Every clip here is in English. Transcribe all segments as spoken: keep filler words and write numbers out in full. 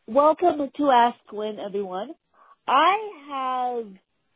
Welcome to Ask Lynn, everyone. I have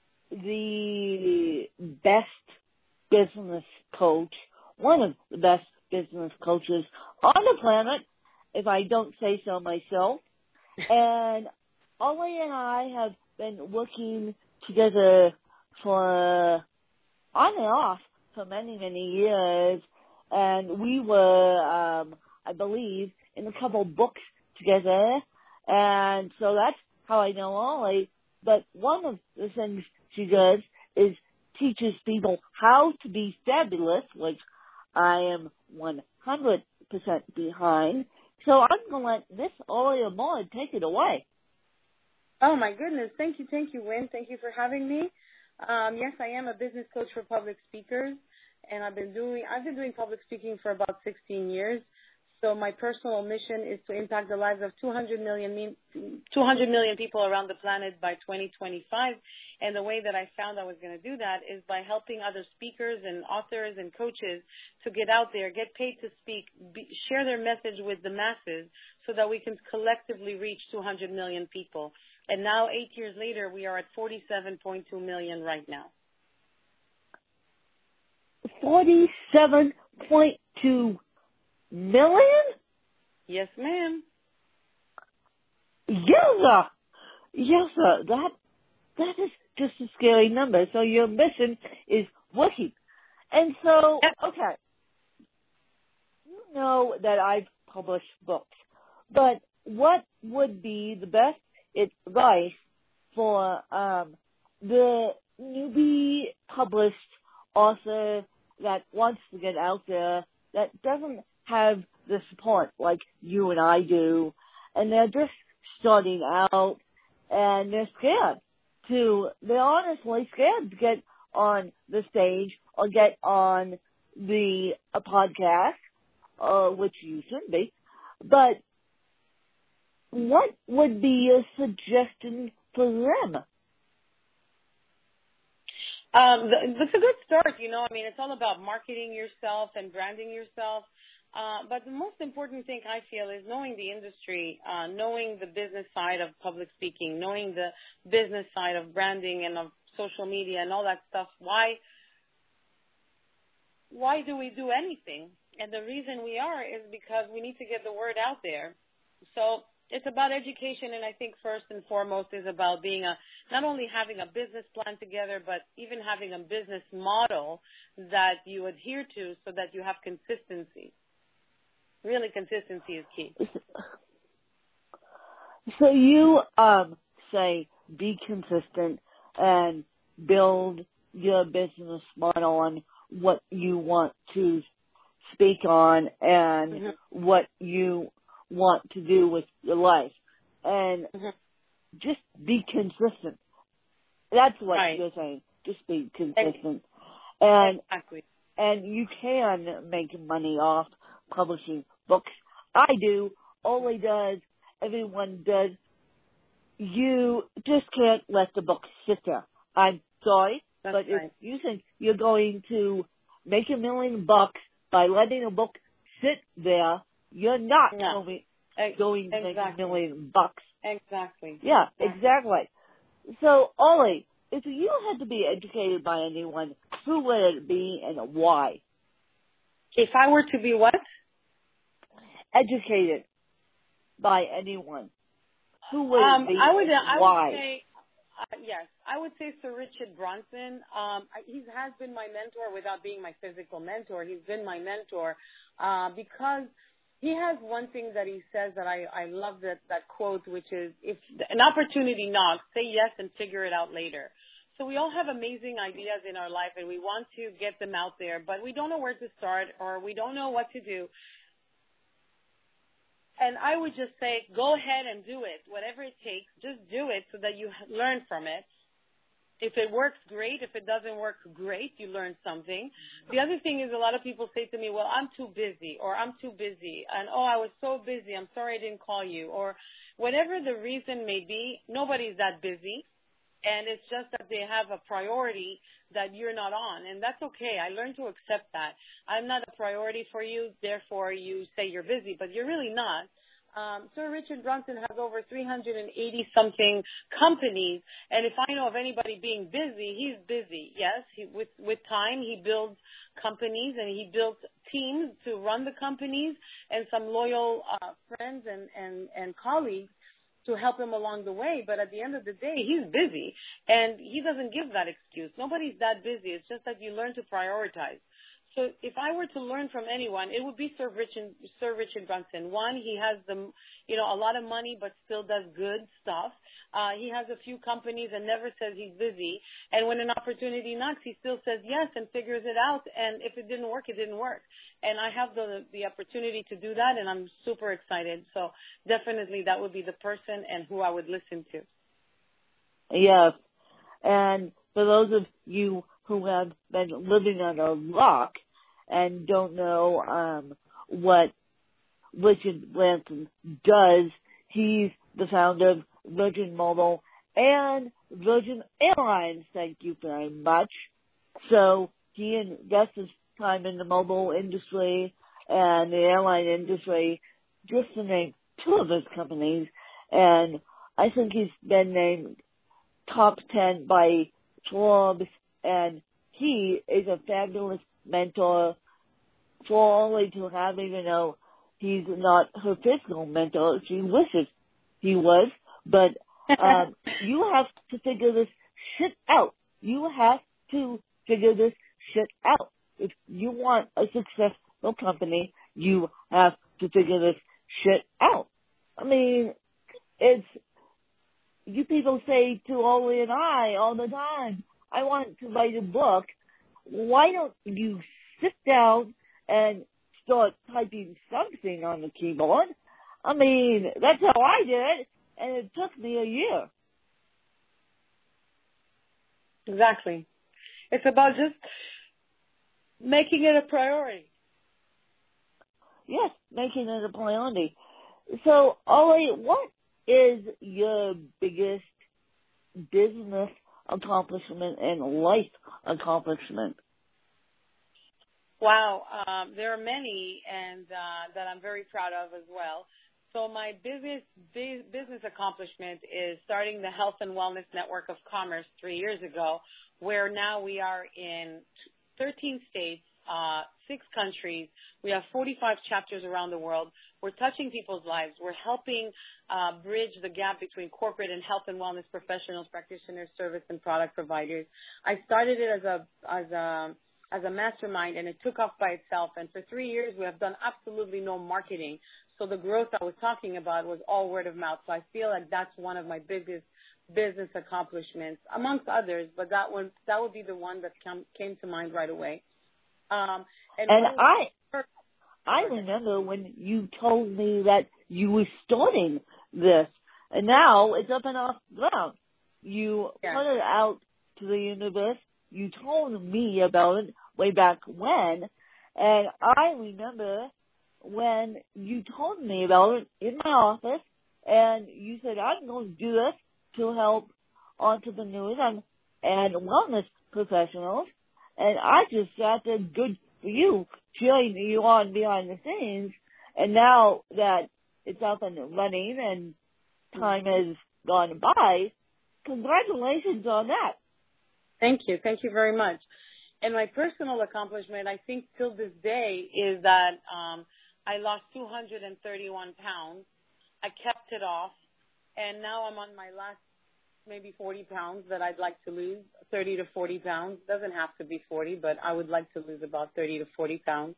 the best business coach, one of the best business coaches on the planet, if I don't say so myself. And Ollie and I have been working together for on and off for many, many years. And we were, um, I believe, in a couple books together. And so that's how I know Ollie. But one of the things she does is teaches people how to be fabulous, which I am one hundred percent behind. So I'm going to let Miss Ollie Amor take it away. Oh, my goodness. Thank you. Thank you, Wynn. Thank you for having me. Um, yes, I am a business coach for public speakers, and I've been doing I've been doing public speaking for about sixteen years. So my personal mission is to impact the lives of two hundred million, two hundred million people around the planet by twenty twenty-five. And the way that I found I was going to do that is by helping other speakers and authors and coaches to get out there, get paid to speak, be, share their message with the masses so that we can collectively reach two hundred million people. And now, eight years later, we are at forty-seven point two million right now. forty-seven point two million? Yes, ma'am. Yes, sir. Yes, sir. That, that is just a scary number. So your mission is working. And so, okay, you know that I've published books, but what would be the best advice for um, the newbie published author that wants to get out there, that doesn't have the support like you and I do, and they're just starting out, and they're scared to, they're honestly scared to get on the stage or get on the a podcast, uh, which you should be, but what would be your suggestion for them? Um, th- that's a good start, you know. I mean, it's all about marketing yourself and branding yourself. Uh, but the most important thing I feel is knowing the industry, uh, knowing the business side of public speaking, knowing the business side of branding and of social media and all that stuff. Why, why do we do anything? And the reason we are is because we need to get the word out there. So it's about education, and I think first and foremost is about being a, not only having a business plan together, but even having a business model that you adhere to so that you have consistency. Really, consistency is key. So you um, say be consistent and build your business model on what you want to speak on and mm-hmm. what you want to do with your life. And mm-hmm. just be consistent. That's what right. you're saying. Just be consistent. And, exactly. and you can make money off publishing books. I do. Ollie does. Everyone does. You just can't let the book sit there. I'm sorry, That's but right. if you think you're going to make a million bucks by letting a book sit there, you're not no. going, going to exactly. make a million bucks. Exactly. Yeah, exactly. exactly. So, Ollie, if you had to be educated by anyone, who would it be and why? If I were to be what? Educated by anyone, who would um, it be I would, and I why? would say, uh, yes, I would say Sir Richard Branson. Um, he has been my mentor without being my physical mentor. He's been my mentor uh, because he has one thing that he says that I, I love that, that quote, which is, if an opportunity knocks, say yes and figure it out later. So we all have amazing ideas in our life and we want to get them out there, but we don't know where to start or we don't know what to do. And I would just say, go ahead and do it. Whatever it takes, just do it so that you learn from it. If it works, great. If it doesn't work, great. You learn something. The other thing is a lot of people say to me, well, I'm too busy or I'm too busy. And, oh, I was so busy. I'm sorry I didn't call you. Or whatever the reason may be, nobody's that busy. And it's just that they have a priority that you're not on. And that's okay. I learned to accept that. I'm not a priority for you, therefore you say you're busy, but you're really not. Um, Sir Richard Branson has over three hundred eighty something companies, and if I know of anybody being busy, he's busy. Yes, he, with with time, he builds companies and he builds teams to run the companies, and some loyal uh, friends and, and and colleagues to help him along the way. But at the end of the day, he's busy, and he doesn't give that excuse. Nobody's that busy. It's just that you learn to prioritize. So if I were to learn from anyone, it would be Sir Richard, Sir Richard Branson. One, he has the, you know, a lot of money, but still does good stuff. Uh, he has a few companies and never says he's busy. And when an opportunity knocks, he still says yes and figures it out. And if it didn't work, it didn't work. And I have the the opportunity to do that, and I'm super excited. So definitely that would be the person and who I would listen to. Yes. And for those of you who have been living under a rock and don't know um, what Richard Branson does, he's the founder of Virgin Mobile and Virgin Airlines. Thank you very much. So he invests his time in the mobile industry and the airline industry, just to name two of his companies. And I think he's been named top ten by Forbes, and he is a fabulous mentor for Ollie to have, even though he's not her physical mentor. She wishes he was, but um, you have to figure this shit out. You have to figure this shit out. If you want a successful company, you have to figure this shit out. I mean, it's, you people say to Ollie and I all the time, I want to write a book. Why don't you sit down and start typing something on the keyboard? I mean, that's how I did it, and it took me a year. Exactly. It's about just making it a priority. Yes, making it a priority. So, Ollie, what is your biggest business accomplishment and life accomplishment? Wow, um, there are many, and uh, that I'm very proud of as well. So my biggest business accomplishment is starting the Health and Wellness Network of Commerce three years ago, where now we are in thirteen states, uh, six countries. We have forty-five chapters around the world. We're touching people's lives. We're helping uh, bridge the gap between corporate and health and wellness professionals, practitioners, service, and product providers. I started it as a as a as a mastermind, and it took off by itself. And for three years, we have done absolutely no marketing. So the growth I was talking about was all word of mouth. So I feel like that's one of my biggest business accomplishments, amongst others. But that one, that would be the one that came, came to mind right away. Um, and and I, I remember when you told me that you were starting this, and now it's up and off the ground. You yeah. put it out to the universe. You told me about it way back when, and I remember when you told me about it in my office, and you said, I'm going to do this to help entrepreneurs and, and wellness professionals, and I just sat there, good for you, cheering you on behind the scenes, and now that it's up and running and time has gone by, congratulations on that. Thank you. Thank you very much. And my personal accomplishment, I think till this day, is that um, I lost two hundred thirty-one pounds. I kept it off, and now I'm on my last maybe forty pounds that I'd like to lose, thirty to forty pounds. Doesn't have to be forty, but I would like to lose about thirty to forty pounds.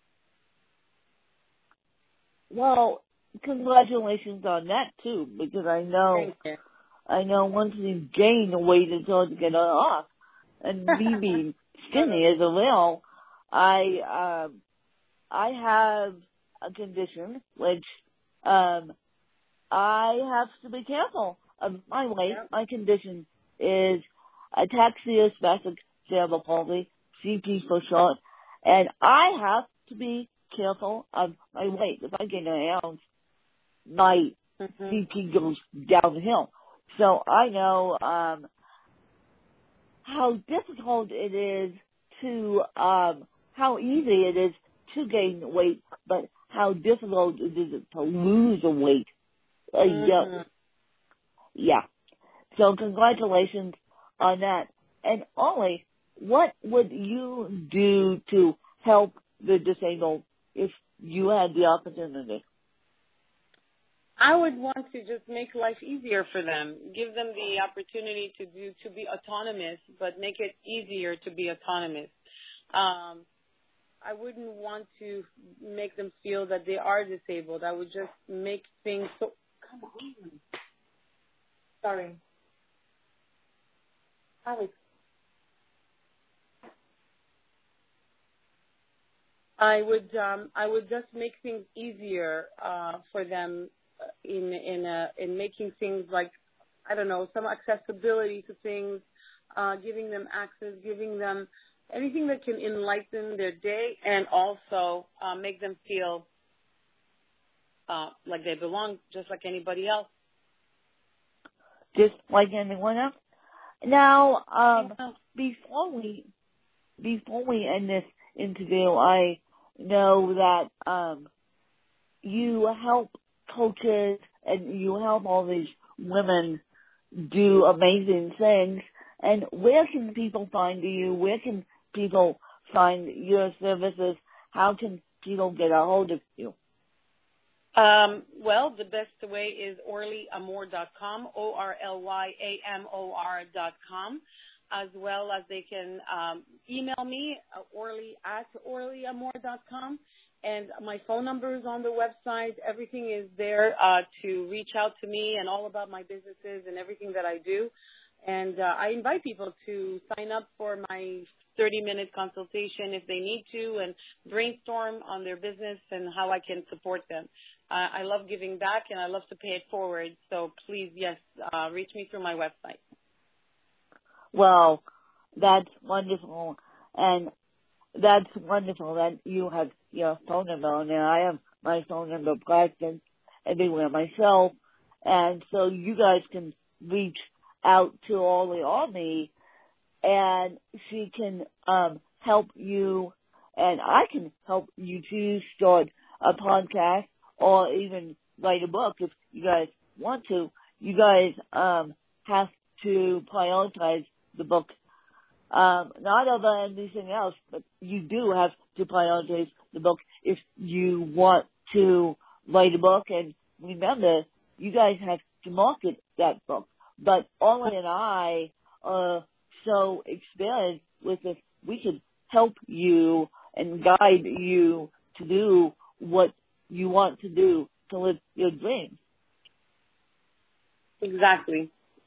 Well, congratulations on that, too, because I know, I know once you gain the weight, it's hard to get it off. And me being skinny as a male, I, um, I have a condition which, um, I have to be careful of my weight. Yep. My condition is ataxia spastic cerebral palsy, C P for short, and I have to be careful of my weight. If I gain an ounce, my mm-hmm. C P goes downhill. So I know um, how difficult it is to, um, how easy it is to gain weight, but how difficult it is to lose a weight. Uh, Mm-hmm. yeah. yeah. So congratulations on that. And Ollie, what would you do to help the disabled if you had the opportunity? I would want to just make life easier for them, give them the opportunity to do to be autonomous, but make it easier to be autonomous. Um, I wouldn't want to make them feel that they are disabled. I would just make things so. Come on. Sorry. Alex. I would um, I would just make things easier uh, for them in in a, in making things like, I don't know, some accessibility to things, uh, giving them access, giving them anything that can enlighten their day, and also uh, make them feel uh, like they belong, just like anybody else. Just like anyone else. Now, um, Yeah. before we before we end this interview, I know that um, you help coaches and you help all these women do amazing things. And where can people find you? Where can people find your services? How can people get a hold of you? Um, well, the best way is orly amor dot com, O R L Y A M O R dot com, as well as they can um, email me, uh, orly at orly amor dot com, and my phone number is on the website. Everything is there uh, to reach out to me and all about my businesses and everything that I do. And uh, I invite people to sign up for my thirty-minute consultation if they need to and brainstorm on their business and how I can support them. Uh, I love giving back, and I love to pay it forward. So please, yes, uh, reach me through my website. Well, that's wonderful. And that's wonderful that you have your phone number. Now, I have my phone number practiced everywhere myself. And so you guys can reach out to Ollie Olney, and she can um, help you, and I can help you to start a podcast or even write a book if you guys want to. You guys um, have to prioritize the book, um, not over anything else, but you do have to prioritize the book if you want to write a book. And remember, you guys have to market that book. But Ollie and I are so experienced with this, we can help you and guide you to do what you want to do to live your dreams. Exactly.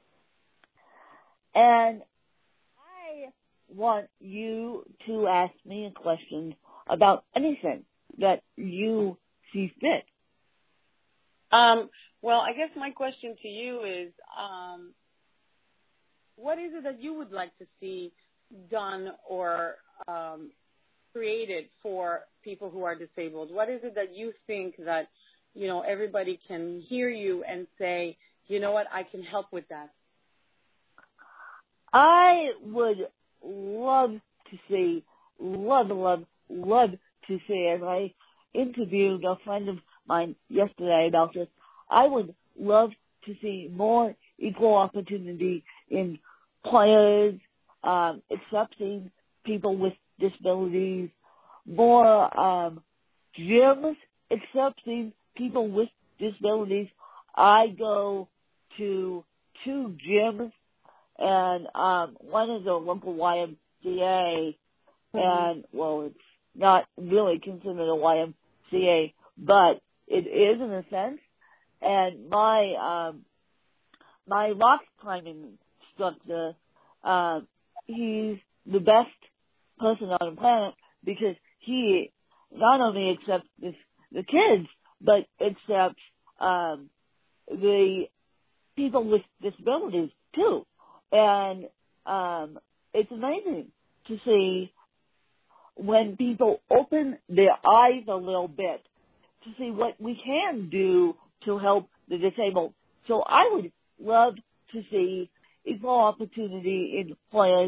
And I want you to ask me a question about anything that you see fit. Um, well, I guess my question to you is, um, what is it that you would like to see done or um, created for people who are disabled? What is it that you think that, you know, everybody can hear you and say, you know what, I can help with that? I would love to see, love, love, love to see, as I interviewed a friend of mine yesterday about this, I would love to see more equal opportunity in players, um, accepting people with disabilities, more um, gyms accepting people with disabilities. I go to two gyms, and um, one is a local Y M C A, mm-hmm. and, well, it's not really considered a Y M C A, but it is in a sense. And my um, my rock climbing instructor, uh, he's the best person on the planet because he not only accepts this, the kids, but accepts um, the people with disabilities too. And um, it's amazing to see when people open their eyes a little bit to see what we can do to help the disabled. So I would love to see equal opportunity in players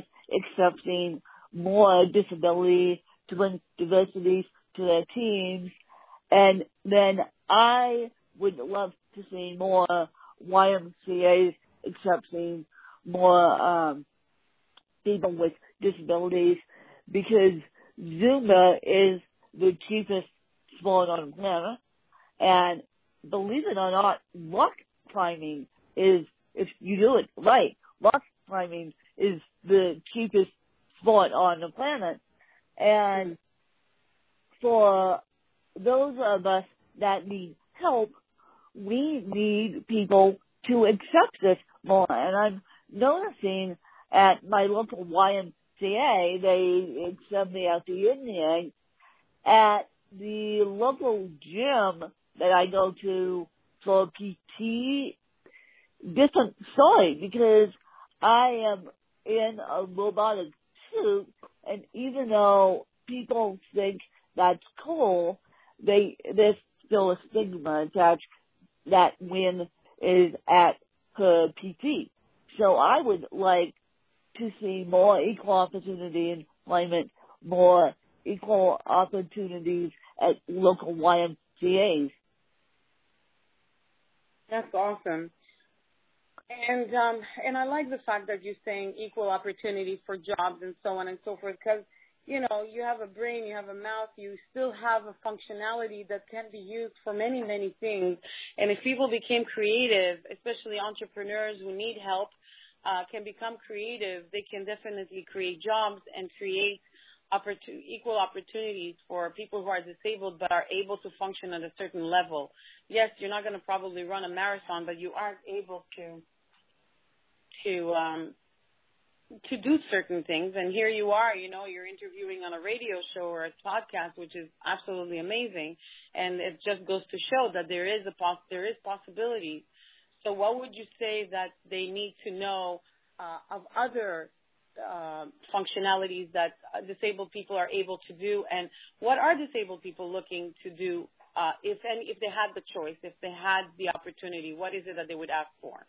accepting more disability, to bring diversity to their teams, And then I would love to see more Y M C As accepting more um, people with disabilities, because Zumba is the cheapest sport on the planet. And believe it or not, rock climbing is, if you do it right, rock climbing is the cheapest sport on the planet. And for those of us that need help, we need people to accept this more. And I'm noticing at my local Y M C A, they accept me at the union. At the local gym that I go to for P T, different story, because I am in a robotic suit, and even though people think that's cool, they there's still a stigma attached that Wynn is at her P T. So I would like to see more equal opportunity employment, more equal opportunities at local Y M C As. That's awesome. And um, and I like the fact that you're saying equal opportunity for jobs and so on and so forth, because, you know, you have a brain, you have a mouth, you still have a functionality that can be used for many, many things. And if people became creative, especially entrepreneurs who need help, uh, can become creative, they can definitely create jobs and create opportun- equal opportunities for people who are disabled but are able to function at a certain level. Yes, you're not going to probably run a marathon, but you are able to to um, to do certain things. And here you are, you know, you're interviewing on a radio show or a podcast, which is absolutely amazing. And it just goes to show that there is a poss- there is possibilities. So what would you say that they need to know uh, of other uh, functionalities that uh, disabled people are able to do, and what are disabled people looking to do uh, if any, if they had the choice, if they had the opportunity? What is it that they would ask for?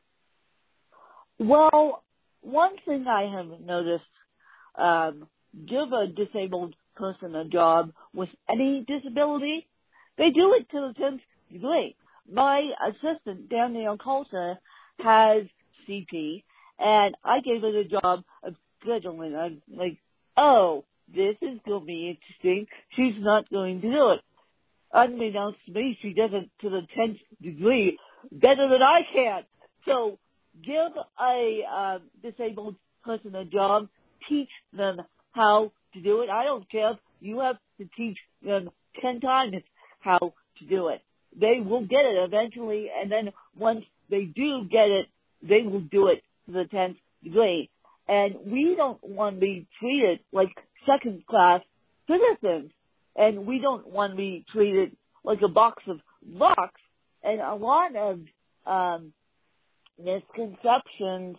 Well, one thing I have noticed, um, give a disabled person a job with any disability, they do it to the tenth degree. My assistant, Danielle Coulter, has C P, and I gave her the job of scheduling. I'm like, oh, this is going to be interesting. She's not going to do it. Unbeknownst to me, she does it to the tenth degree better than I can. So give a uh, disabled person a job, teach them how to do it. I don't care if you have to teach them ten times how to do it. They will get it eventually, and then once they do get it, they will do it to the tenth degree. And we don't want to be treated like second-class citizens, and we don't want to be treated like a box of rocks. And a lot of um, misconceptions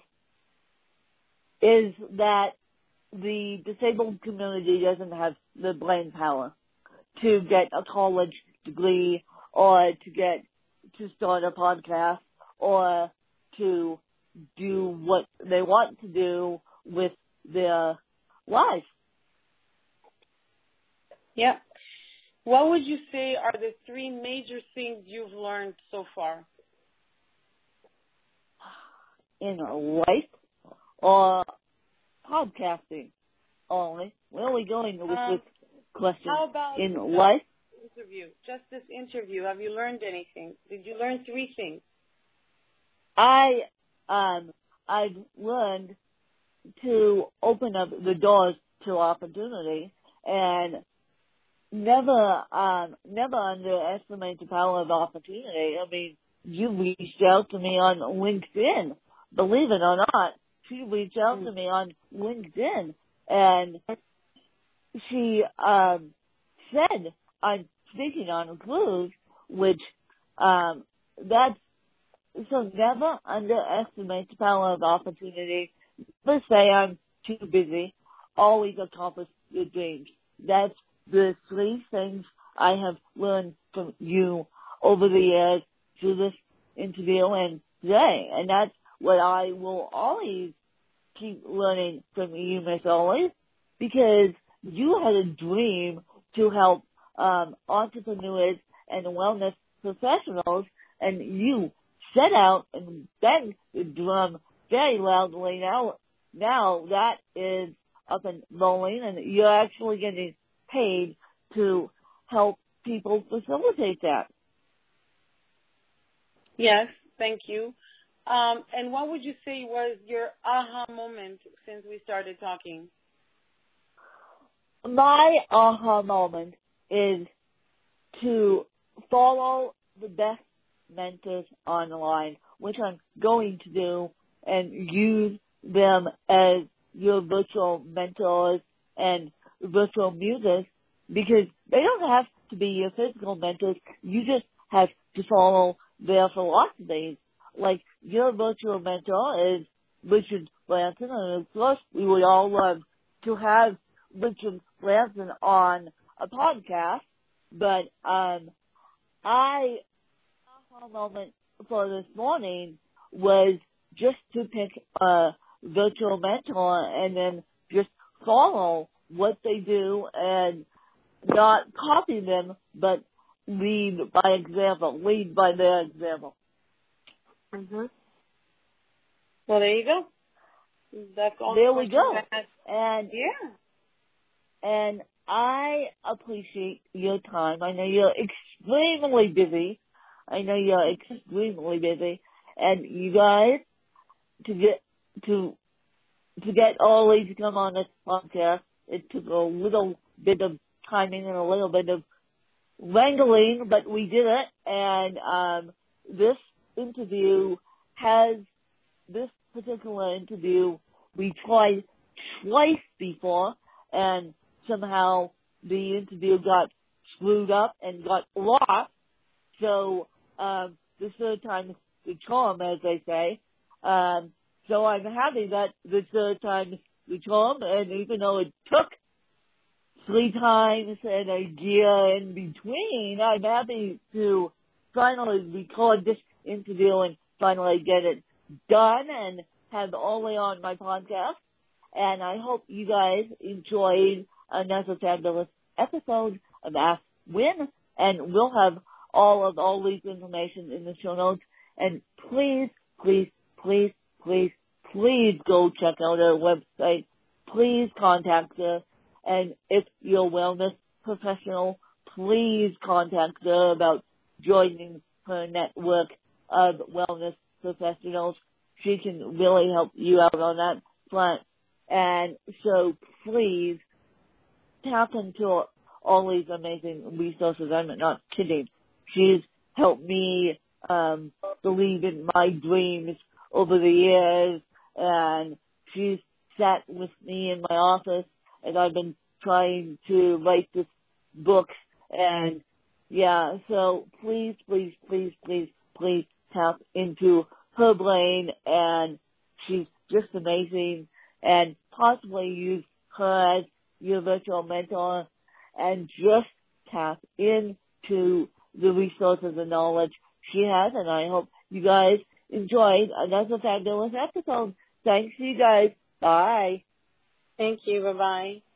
is that the disabled community doesn't have the brain power to get a college degree or to get to start a podcast or to do what they want to do with their life. Yeah. What would you say are the three major things you've learned so far? In life or podcasting only? Where are we going with um, this question? How about in life? Interview. Just this interview. Have you learned anything? Did you learn three things? I um I've learned to open up the doors to opportunity and never um never underestimate the power of opportunity. I mean, you reached out to me on LinkedIn. Believe it or not, she reached out to me on LinkedIn, and she um said I'm speaking on a cruise, which um that's so never underestimate the power of opportunity. Never say I'm too busy. Always accomplish your dreams. That's the three things I have learned from you over the years through this interview and today. And that's what I will always keep learning from you, Miss Always, because you had a dream to help um, entrepreneurs and wellness professionals, and you set out and bang the drum very loudly. Now, now that is up and rolling, and you're actually getting paid to help people facilitate that. Yes, thank you. Um, and what would you say was your aha moment since we started talking? My aha moment is to follow the best mentors online, which I'm going to do, and use them as your virtual mentors and virtual muses, because they don't have to be your physical mentors. You just have to follow their philosophies. Like, your virtual mentor is Richard Branson, and of course we would all love to have Richard Branson on a podcast, but um, I, aha moment for this morning was just to pick a virtual mentor and then just follow what they do and not copy them, but lead by example, lead by their example. Mm-hmm. Well, there you go. That's all. There we go. That. And yeah. And I appreciate your time. I know you're extremely busy. I know you're extremely busy. And you guys, to get to to get Ollie to come on this podcast, it took a little bit of timing and a little bit of wrangling, but we did it. And um, this interview has this particular interview we tried twice before, and somehow the interview got screwed up and got lost. So um, the third time the charm, as they say. Um, so I'm happy that the third time the charm, and even though it took three times and a year in between, I'm happy to finally record this interview and finally get it done and have Ollie on my podcast. And I hope you guys enjoyed another fabulous episode of Ask Win, and we'll have all of Ollie's information in the show notes. And please, please, please, please, please go check out her website. Please contact her. And if you're a wellness professional, please contact her about joining her network of wellness professionals. She can really help you out on that front. And so please tap into all these amazing resources. I'm not kidding. She's helped me um, believe in my dreams over the years, and she's sat with me in my office, and I've been trying to write this book. And yeah, so please, please, please, please, please tap into her brain, and she's just amazing. And possibly use her as your virtual mentor, and just tap into the resources and knowledge she has. And I hope you guys enjoyed another fabulous episode. Thanks, you guys. Bye. Thank you. Bye-bye.